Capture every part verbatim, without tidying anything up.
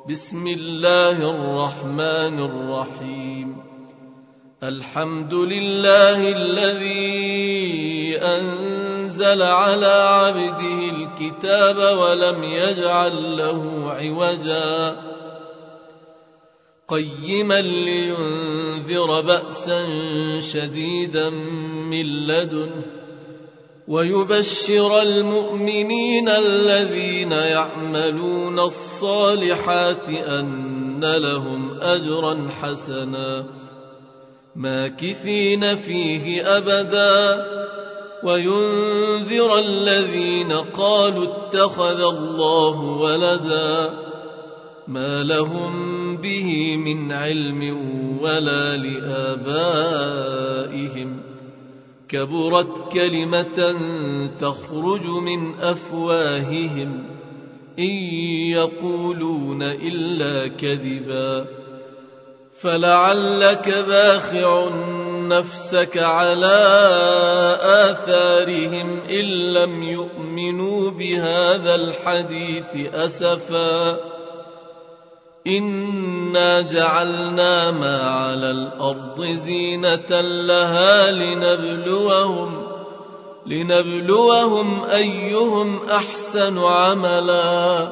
بسم الله الرحمن الرحيم. الحمد لله الذي أنزل على عبده الكتاب ولم يجعل له عوجا قيما لينذر بأسا شديدا من لدنه ويبشر المؤمنين الذين يعملون الصالحات أن لهم أجرا حسنا ماكثين فيه أبدا وينذر الذين قالوا اتخذ الله ولدا ما لهم به من علم ولا لآبائهم كبرت كلمة تخرج من أفواههم إن يقولون إلا كذبا فلعلك باخع نفسك على آثارهم إن لم يؤمنوا بهذا الحديث أسفا إنا جعلنا ما على الأرض زينة لها لنبلوهم لنبلوهم أيهم أحسن عملا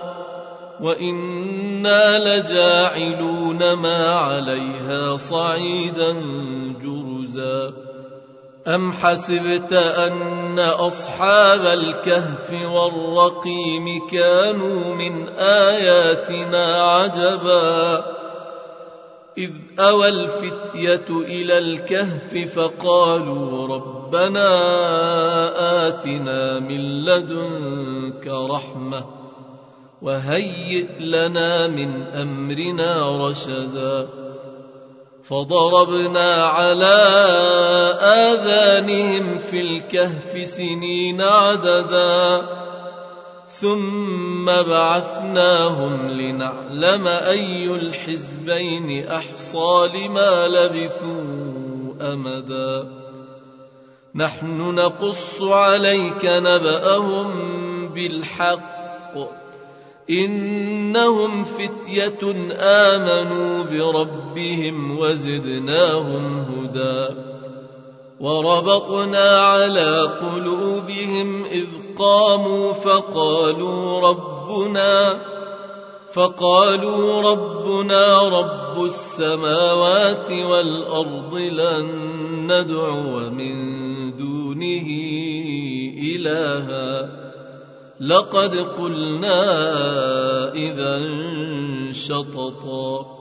وإنا لجاعلون ما عليها صعيدا جرزا أم حسبت أن أصحاب الكهف والرقيم كانوا من آياتنا عجبا إذ أوى الفتية إلى الكهف فقالوا ربنا آتنا من لدنك رحمة وهيئ لنا من أمرنا رشدا فضربنا على آذانهم في الكهف سنين عددا ثم بعثناهم لنعلم أي الحزبين أحصى لما لبثوا أمدا نحن نقص عليك نبأهم بالحق إنهم فتية آمنوا بربهم وزدناهم هدى وربطنا على قلوبهم إذ قاموا فقالوا ربنا فقالوا ربنا رب السماوات والأرض لن ندعو من دونه إلها لقد قلنا إذا شططا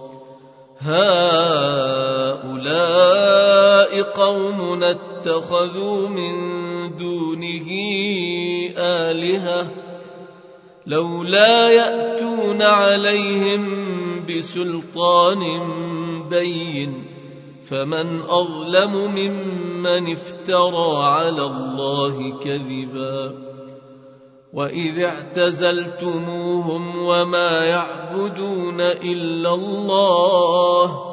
هؤلاء قوم اتخذوا من دونه آلهة لولا يأتون عليهم بسلطان بين فمن أظلم ممن افترى على الله كذبا وإذ اعتزلتموهم وما يعبدون إلا الله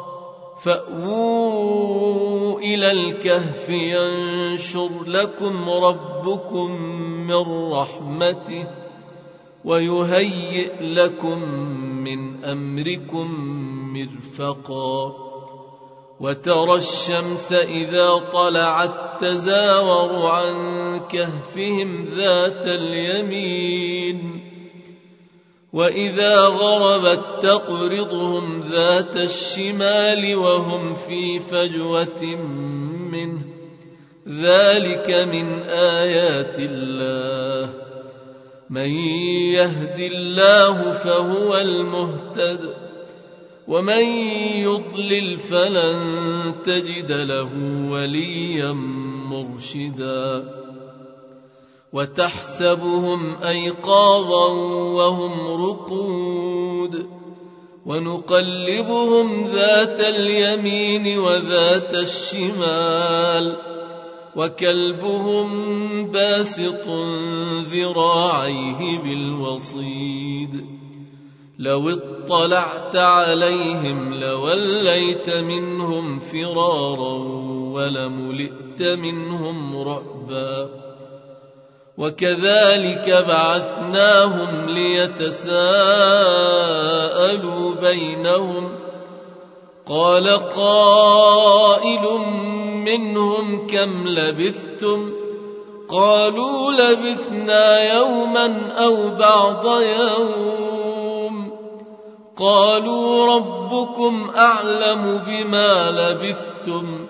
فأووا إلى الكهف ينشر لكم ربكم من رحمته ويهيئ لكم من أمركم مرفقا وترى الشمس إذا طلعت تزاور عن كهفهم ذات اليمين وإذا غربت تقرضهم ذات الشمال وهم في فجوة منه ذلك من آيات الله من يهد الله فهو المهتد ومن يضلل فلن تجد له وليا مرشدا وتحسبهم أيقاظا وهم رقود ونقلبهم ذات اليمين وذات الشمال وكلبهم باسط ذراعيه بالوصيد لو اطلعت عليهم لوليت منهم فرارا ولملئت منهم رعبا وكذلك بعثناهم ليتساءلوا تساءلوا بينهم قال قائل منهم كم لبثتم قالوا لبثنا يوما أو بعض يوم قالوا ربكم أعلم بما لبثتم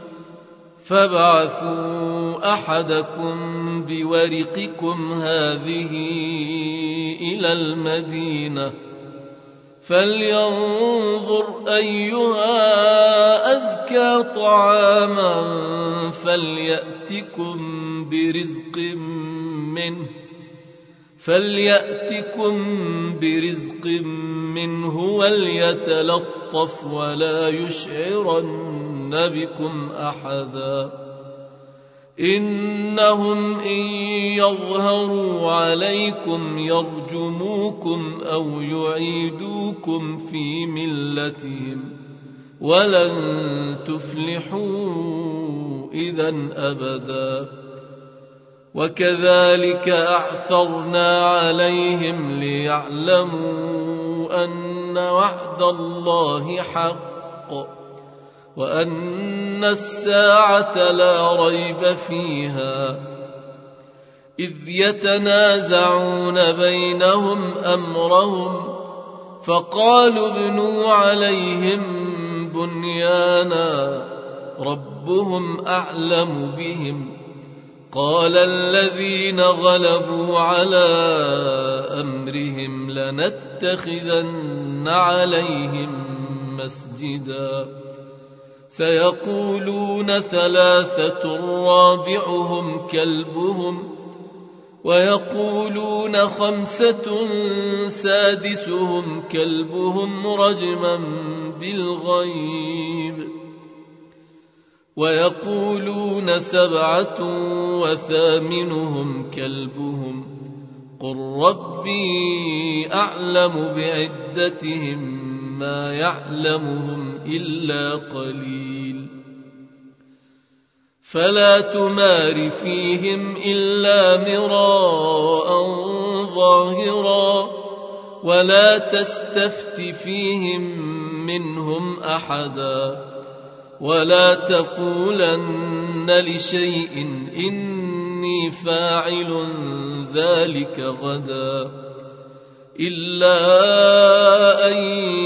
فابعثوا أحدكم بورقكم هذه إلى المدينة فلينظر أيها أزكى طعاما فليأتكم برزق منه فليأتكم برزق منه وليتلطف ولا يشعرن بكم أحدا إنهم إن يظهروا عليكم يرجموكم أو يعيدوكم في ملتهم ولن تفلحوا إذن أبدا وكذلك أعثرنا عليهم ليعلموا أن وعد الله حق وأن الساعة لا ريب فيها إذ يتنازعون بينهم أمرهم فقالوا ابنوا عليهم بنيانا ربهم أعلم بهم قال الذين غلبوا على أمرهم لنتخذن عليهم مسجدا سيقولون ثلاثة رابعهم كلبهم ويقولون خمسة سادسهم كلبهم رجما بالغيب ويقولون سبعة وثامنهم كلبهم قل ربي أعلم بعدتهم ما يعلمهم إلا قليل فلا تمار فيهم إلا مراء ظاهرا ولا تستفت فيهم منهم أحدا ولا تقولن لشيء إني فاعل ذلك غدا إلا أن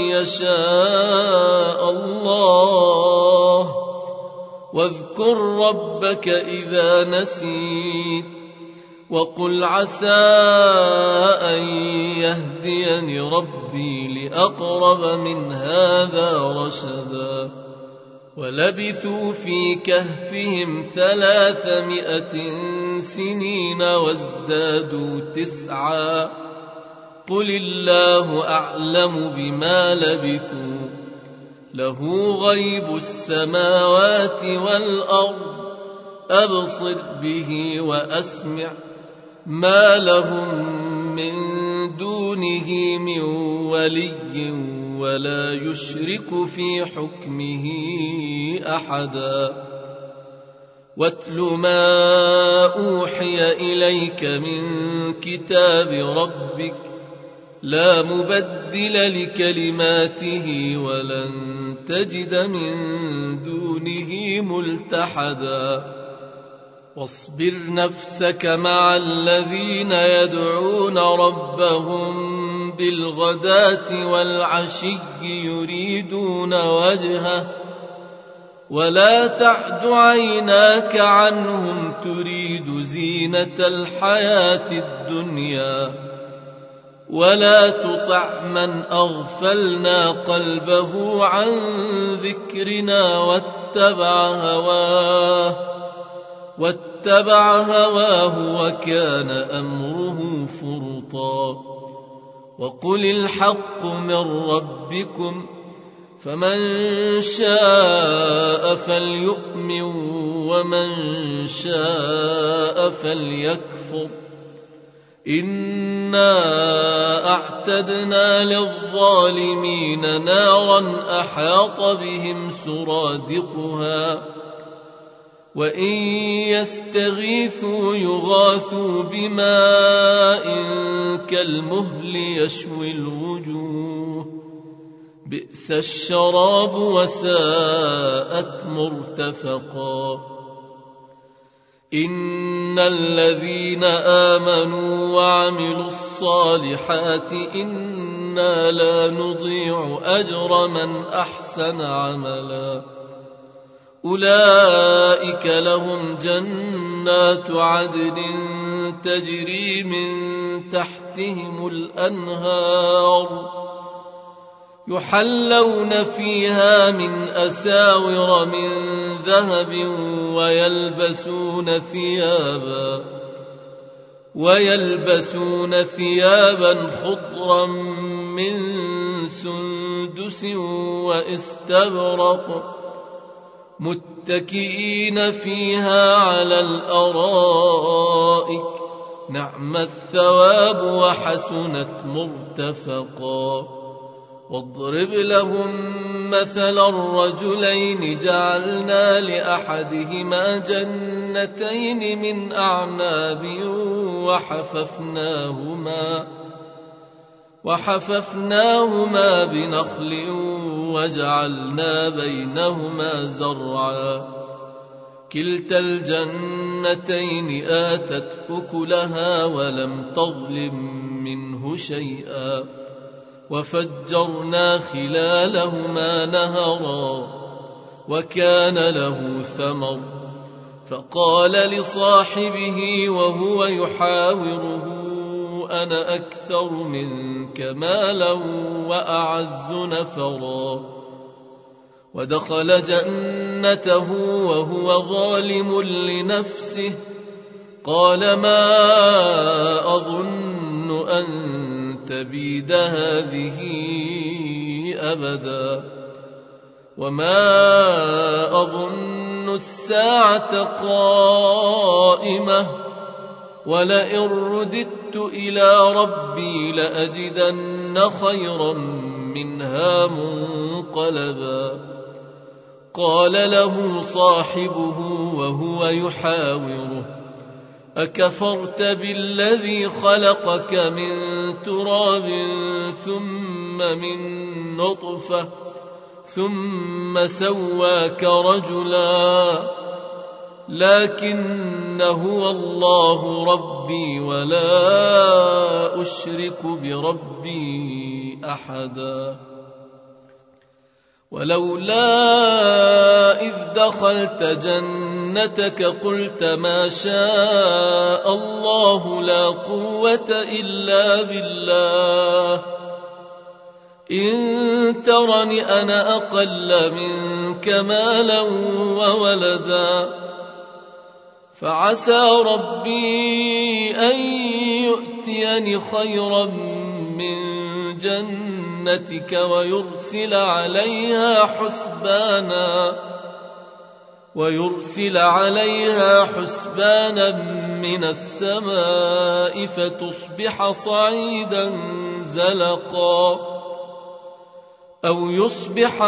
يشاء الله واذكر ربك إذا نسيت وقل عسى أن يهديني ربي لأقرب من هذا رشدا ولبثوا في كهفهم ثلاثمائة سنين وازدادوا تسعا قل الله أعلم بما لبثوا له غيب السماوات والأرض أبصر به وأسمع ما لهم من دونه من ولي ولا يشرك في حكمه أحدا واتل ما أوحي إليك من كتاب ربك لا مبدل لكلماته ولن تجد من دونه ملتحدا واصبر نفسك مع الذين يدعون ربهم بالغداة والعشي يريدون وجهه ولا تعد عيناك عنهم تريد زينة الحياة الدنيا ولا تطع من أغفلنا قلبه عن ذكرنا واتبع هواه واتبع هواه وكان أمره فرطا وقل الحق من ربكم فمن شاء فليؤمن ومن شاء فليكفر إنا أعتدنا للظالمين نارا أحاط بهم سرادقها وإن يستغيثوا يغاثوا بماء كالمهل يشوي الوجوه بئس الشراب وساءت مرتفقا إن الذين آمنوا وعملوا الصالحات إنا لا نضيع أجر من أحسن عملا أولئك لهم جنات عدن تجري من تحتهم الأنهار يحلون فيها من أساور من ذهب ويلبسون ثيابا ويلبسون ثيابا خضرا من سندس واستبرق متكئين فيها على الأرائك نعم الثواب وحسنت مرتفقا واضرب لهم مثل الرجلين جعلنا لأحدهما جنتين من أعناب وحففناهما وحففناهما بنخل وجعلنا بينهما زرعا كلتا الجنتين آتت أكلها ولم تظلم منه شيئا وفجرنا خلالهما نهرا وكان له ثمر فقال لصاحبه وهو يحاوره أنا أكثر منك مالا وأعز نفرا ودخل جنته وهو ظالم لنفسه قال ما أظن أن تبيد هذه أبدا وما أظن الساعة قائمة ولئن رددت إلى ربي لأجدن خيرا منها منقلبا قال له صاحبه وهو يحاوره أكفرت بالذي خلقك من تراب ثم من نطفة ثم سواك رجلا لكن هو الله ربي ولا أشرك بربي أحدا ولولا إذ دخلت جنتك قلت ما شاء الله لا قوة إلا بالله إن ترني أنا أقل منك مالا وولدا فعسى ربي أن يؤتيني خيرا من جنتك ويرسل عليها حسبانا ويرسل عليها حسبانا من السماء فتصبح صعيدا زلقا أو يصبح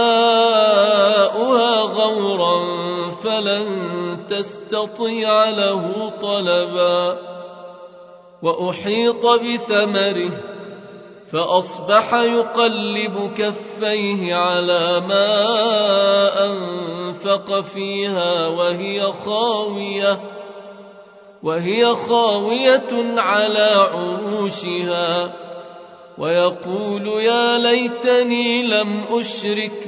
ماؤها غورا فلن تستطيع له طلبا وأحيط بثمره فأصبح يقلب كفيه على ما أنفق فيها وهي خاوية وهي خاوية على عروشها ويقول يا ليتني لم أشرك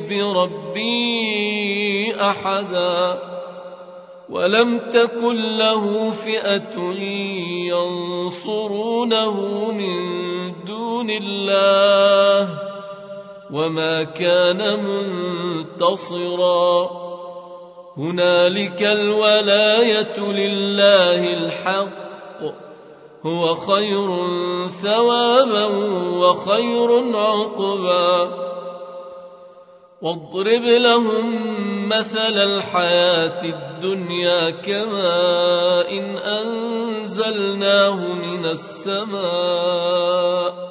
بربي أحدا ولم تكن له فئة ينصرونه من دون الله وما كان منتصرا هنالك الولاية لله الحق هو خير ثوابا وخير عقبا واضرب لهم مثل الحياة الدنيا كماء إن أنزلناه من السماء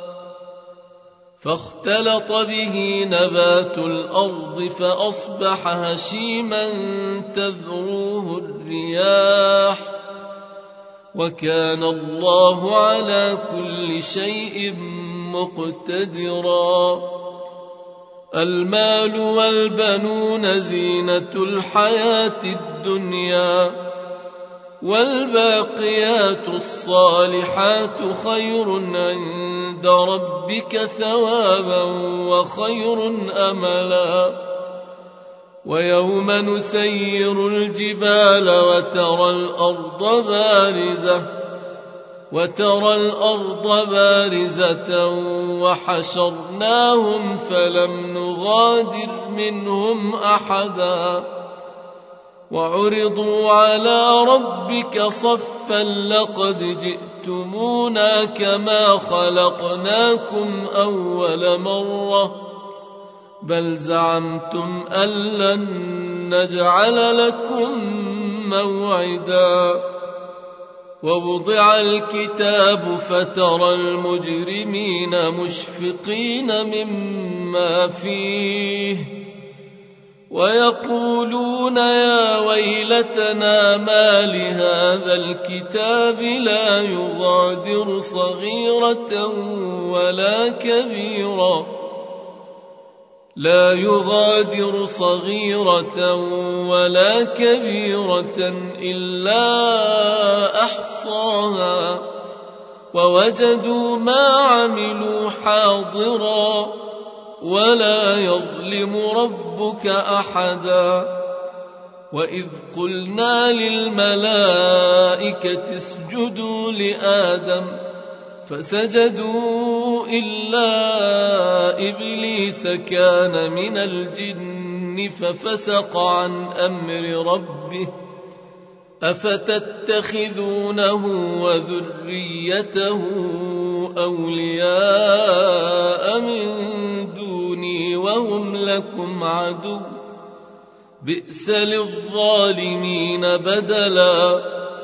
فاختلط به نبات الأرض فأصبح هشيما تذروه الرياح وكان الله على كل شيء مقتدرا المال والبنون زينة الحياة الدنيا، والباقيات الصالحات خير عند ربك ثوابا وخير أملا. ويوم نسير الجبال وترى الأرض بارزة وترى الأرض بارزة وحشرناهم فلم نغادر منهم أحدا، وعرضوا على ربك صفا لقد جئتمونا كما خلقناكم أول مرة بل زعمتم أن لن نجعل لكم موعدا. ووضع الكتاب فترى المجرمين مشفقين مما فيه ويقولون يا ويلتنا ما لهذا الكتاب لا يغادر صغيرة ولا كبيرة لا يغادر صغيرة ولا كبيرة إلا أحصاها ووجدوا ما عملوا حاضرا ولا يظلم ربك أحدا. وإذ قلنا للملائكة اسجدوا لآدم فسجدوا إلا إبليس كان من الجن ففسق عن أمر ربه أفتتخذونه وذريته أولياء من دوني وهم لكم عدو بئس للظالمين بدلا.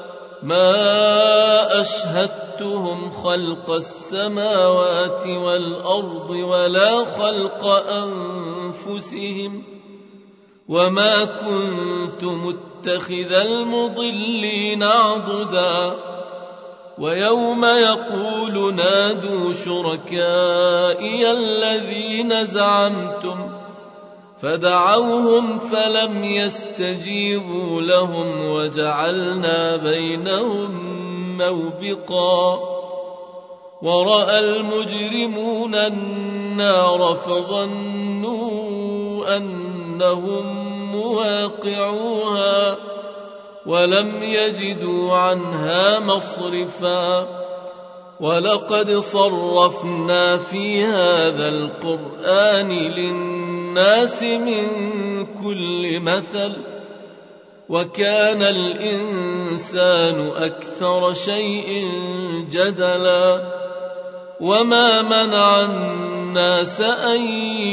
ما أشهدتهم خلق السماوات والأرض ولا خلق أنفسهم وما كنت متخذ المضلين عضدا. ويوم يقول نادوا شركائي الذين زعمتم فدعوهم فلم يستجيبوا لهم وجعلنا بينهم موبقا. ورأى المجرمون النار فظنوا أنهم مواقعوها ولم يجدوا عنها مصرفا. ولقد صرفنا في هذا القرآن للناس من كل مثل وكان الإنسان أكثر شيء جدلا. وما منع الناس أن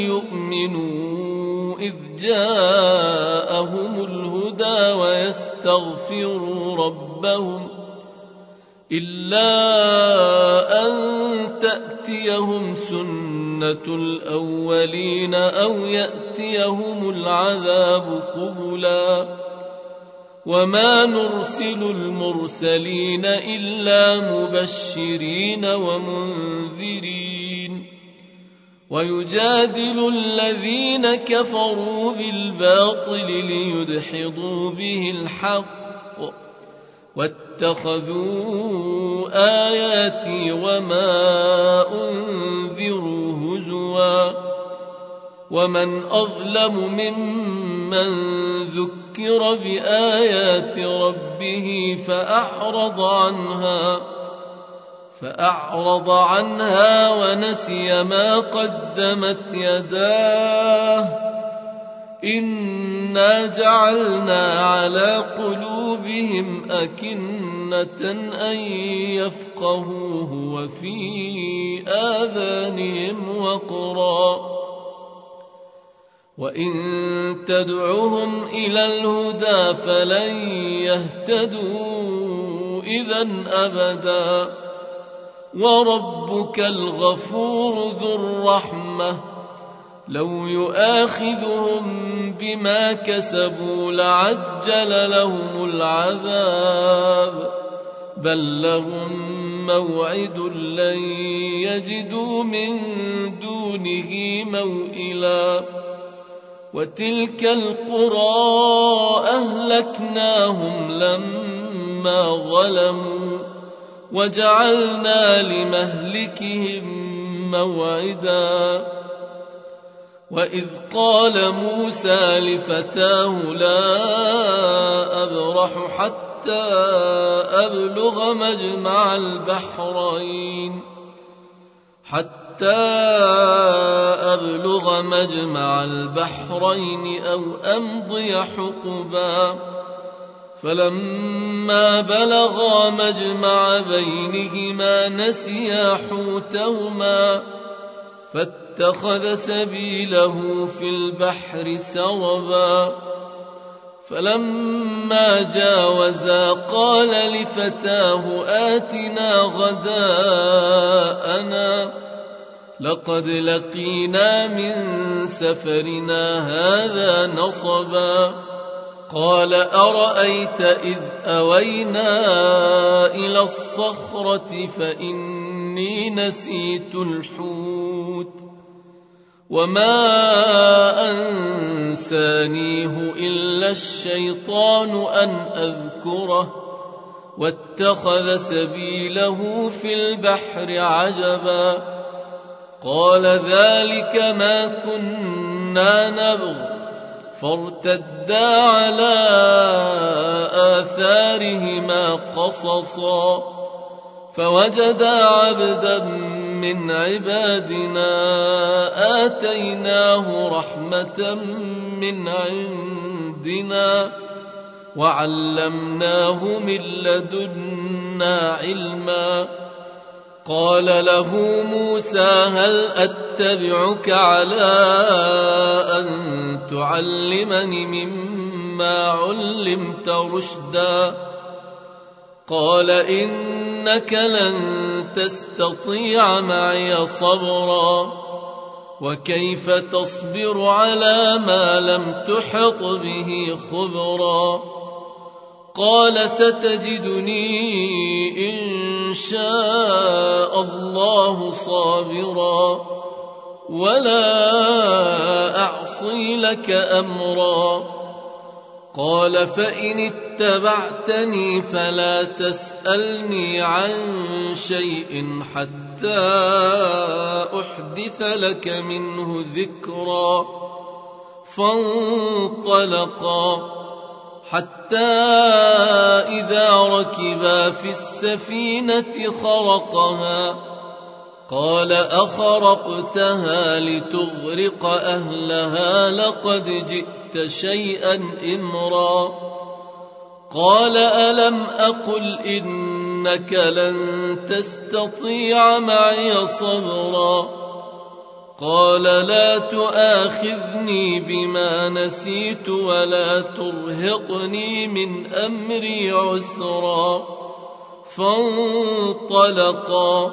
يؤمنوا إذ جاءهم الهدى ويستغفروا ربهم إلا أن تأتيهم سنة الأولين أو يأتيهم العذاب قبلا. وما نرسل المرسلين إلا مبشرين ومنذرين ويجادل الذين كفروا بالباطل ليدحضوا به الحق واتخذوا آياتي وما أنذروا هزوا. ومن أظلم ممن ذكر بآيات ربه فأعرض عنها فأعرض عنها ونسي ما قدمت يداه إنا جعلنا على قلوبهم أكنة أن يفقهوه وفي آذانهم وقرا وإن تدعهم إلى الهدى فلن يهتدوا إذن أبدا. وربك الغفور ذو الرحمة لو يؤاخذهم بما كسبوا لعجل لهم العذاب بل لهم موعد لن يجدوا من دونه موئلا وتلك القرى أهلكناهم لما ظلموا وجعلنا لمهلكهم موعدا وإذ قال موسى لفتاه لا أبرح حتى أبلغ مجمع البحرين حتى أبلغ مجمع البحرين أو أمضي حقبا فلما بلغا مجمع بينهما نسيا حوتهما فاتخذ سبيله في البحر سربا فلما جاوزا قال لفتاه آتنا غداءنا لقد لقينا من سفرنا هذا نصبا قال أرأيت إذ أوينا إلى الصخرة فإني نسيت الحوت وما أنسانيه إلا الشيطان أن أذكره واتخذ سبيله في البحر عجبا قال ذلك ما كنا نبغ فارتدا على آثارهما قصصا فوجدا عبدا من عبادنا آتيناه رحمة من عندنا وعلمناه من لدنا علما قال له موسى هل أتبعك على أن تعلمني مما علمت رشدا قال إنك لن تستطيع معي صبرا وكيف تصبر على ما لم تحط به خبرا قال ستجدني إن شاء الله صابرا ولا أعصي لك أمرا قال فإن اتبعتني فلا تسألني عن شيء حتى أحدث لك منه ذكرا فانطلقا حتى إذا ركبا في السفينة خرقها قال أخرقتها لتغرق أهلها لقد جئت شيئا إمرا قال ألم أقل إنك لن تستطيع معي صبرا قال لا تؤاخذني بما نسيت ولا ترهقني من أمري عسرا فانطلقا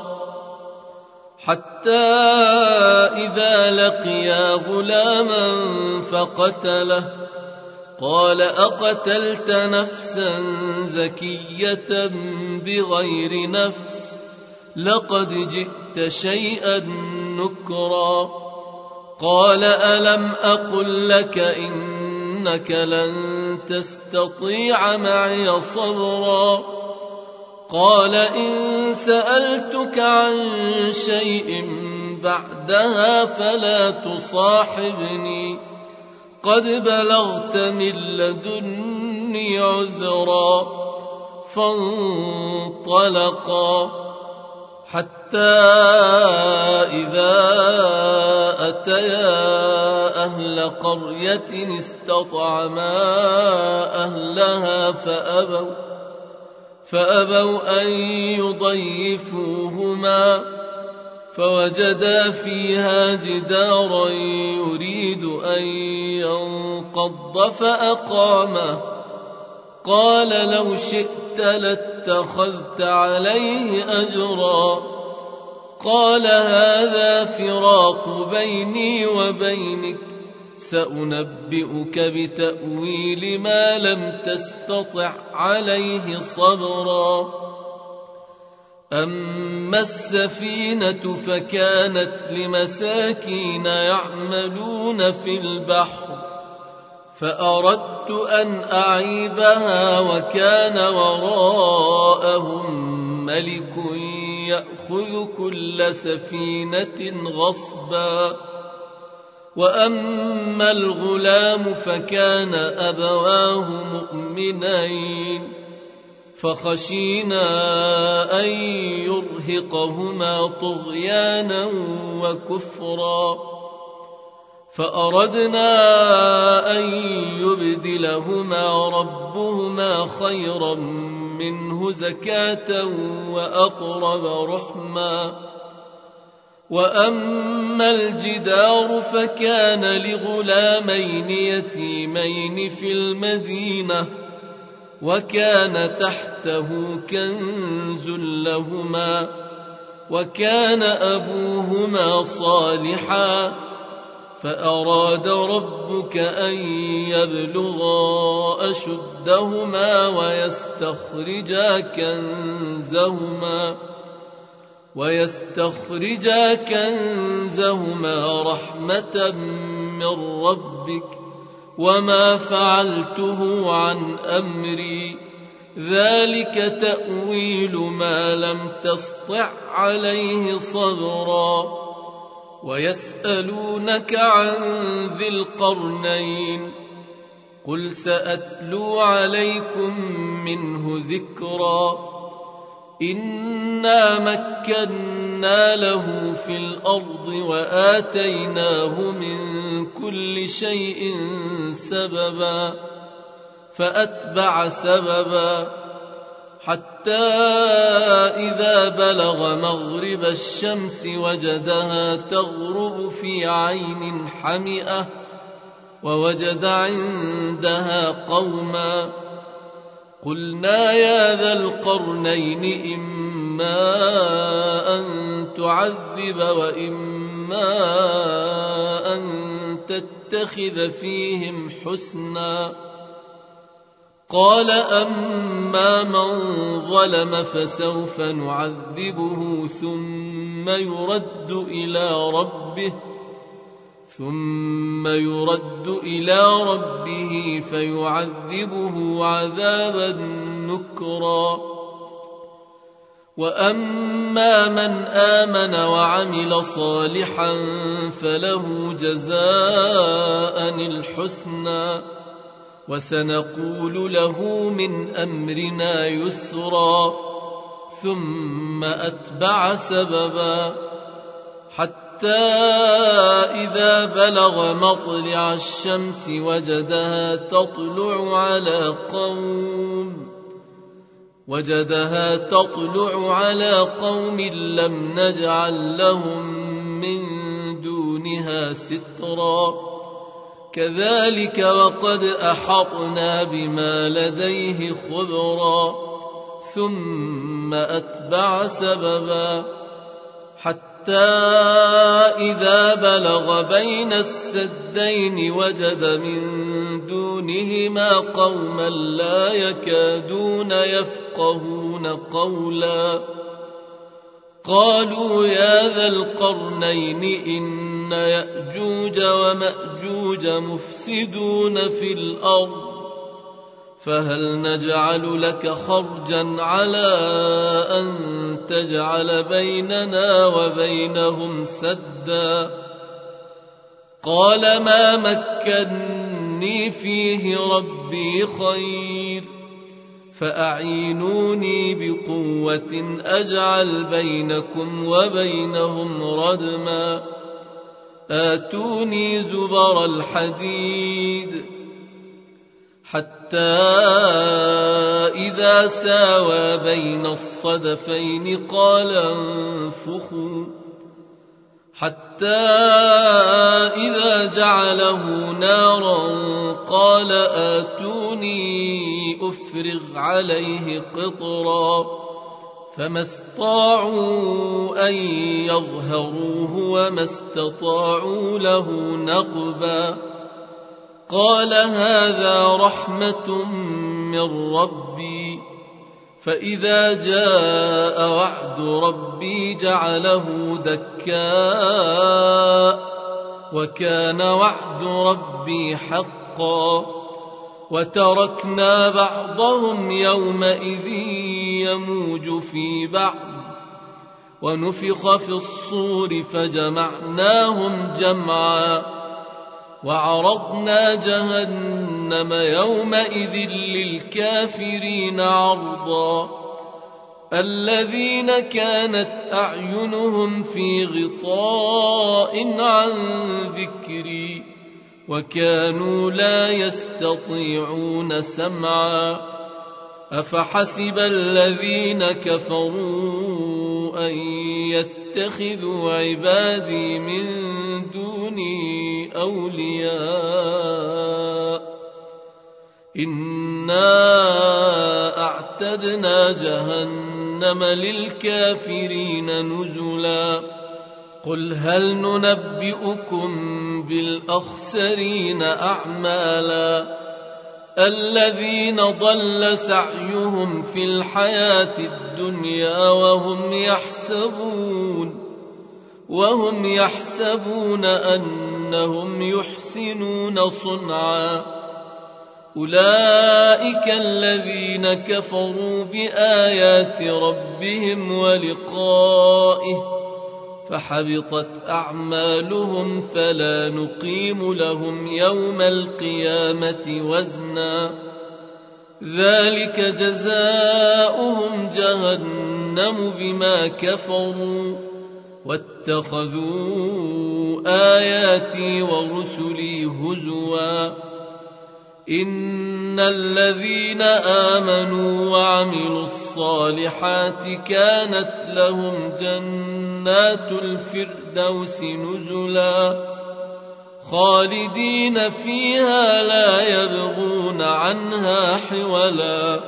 حتى إذا لقيا غلاما فقتله قال أقتلت نفسا زكية بغير نفس لقد جئت شيئا نكرا قال ألم أقل لك إنك لن تستطيع معي صبرا قال إن سألتك عن شيء بعدها فلا تصاحبني قد بلغت من لدني عذرا فانطلقا حتى إذا أتيا أهل قرية استطعما أهلها فأبوا فأبوا أن يضيفوهما فوجدا فيها جدارا يريد أن ينقض فأقامه قال لو شئت لاتخذت عليه أجرا قال هذا فراق بيني وبينك سأنبئك بتأويل ما لم تستطع عليه صبرا أما السفينة فكانت لمساكين يعملون في البحر فأردت أن أعيبها وكان وراءهم ملك يأخذ كل سفينة غصبا. وأما الغلام فكان أبواه مؤمنين فخشينا أن يرهقهما طغيانا وكفرا فأردنا أن يبدلهما ربهما خيرا منه زكاة وأقرب رحما. وأما الجدار فكان لغلامين يتيمين في المدينة وكان تحته كنز لهما وكان أبوهما صالحا فأراد ربك أن يبلغا أشدهما ويستخرجا كنزهما ويستخرجا كنزهما رحمة من ربك وما فعلته عن أمري ذلك تأويل ما لم تسطع عليه صبرا. ويسألونك عن ذي القرنين قل سأتلو عليكم منه ذكرا. إنا مكنا له في الأرض وآتيناه من كل شيء سببا فأتبع سببا حتى إذا بلغ مغرب الشمس وجدها تغرب في عين حمئة ووجد عندها قوما قلنا يا ذا القرنين إما أن تعذب وإما أن تتخذ فيهم حسنا. قال أما من ظلم فسوف نعذبه ثم يرد إلى ربه ثم يرد إلى ربه فيعذبه عذابا نكرا. وأما من آمن وعمل صالحا فله جزاء الحسنى وسنقول له من أمرنا يسرا. ثم أتبع سببا حتى إذا بلغ مطلع الشمس وجدها تطلع على قوم وجدها تطلع على قوم لم نجعل لهم من دونها سترا. كذلك وقد أحطنا بما لديه خبرا. ثم أتبع سببا حتى إذا بلغ بين السدين وجد من دونهما قوما لا يكادون يفقهون قولا. قالوا يا ذا القرنين إن يأجوج ومأجوج مفسدون في الأرض فهل نجعل لك خرجا على أن تجعل بيننا وبينهم سدا. قال ما مكني فيه ربي خير فأعينوني بقوة أجعل بينكم وبينهم ردما. آتوني زبر الحديد حتى إذا ساوى بين الصدفين قال انفخوا حتى إذا جعله نارا قال آتوني أفرغ عليه قطرا. فما استطاعوا أن يظهروه وما استطاعوا له نقبا. قال هذا رحمة من ربي فإذا جاء وعد ربي جعله دكاء وكان وعد ربي حقا وتركنا بعضهم يومئذ يموج في بعض ونفخ في الصور فجمعناهم جمعا وعرضنا جهنم يومئذ للكافرين عرضا الذين كانت أعينهم في غطاء عن ذكري وكانوا لا يستطيعون سمعا أفحسب الذين كفروا أن يتخذوا عبادي من دوني أولياء إنا أعتدنا جهنم للكافرين نزلا قل هل ننبئكم بالأخسرين أعمالا الذين ضل سعيهم في الحياة الدنيا وهم يحسبون وهم يحسبون أنهم يحسنون صنعا أولئك الذين كفروا بآيات ربهم ولقائه فحبطت أعمالهم فلا نقيم لهم يوم القيامة وزنا ذلك جزاؤهم جهنم بما كفروا واتخذوا آياتي ورسلي هزوا إن الذين آمنوا وعملوا الصالحات كانت لهم جنات الفردوس نزلا خالدين فيها لا يبغون عنها حولا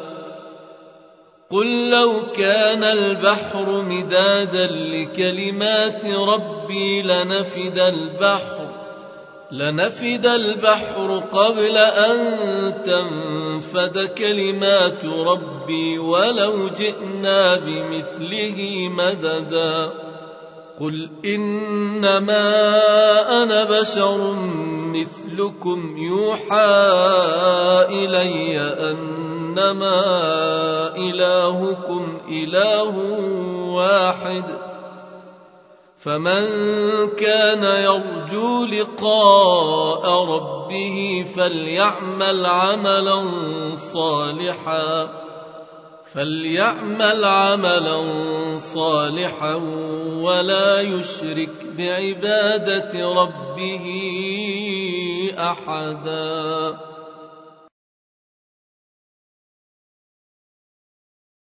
قل لو كان البحر مدادا لكلمات ربي لنفد البحر لنفد البحر قبل أن تنفد كلمات ربي ولو جئنا بمثله مددا قل إنما أنا بشر مثلكم يوحى إلي أنما إلهكم إله واحد فمن كان يرجو لقاء ربه فليعمل عملا صالحا فليعمل عملا صالحا ولا يشرك بعبادة ربه أحدا.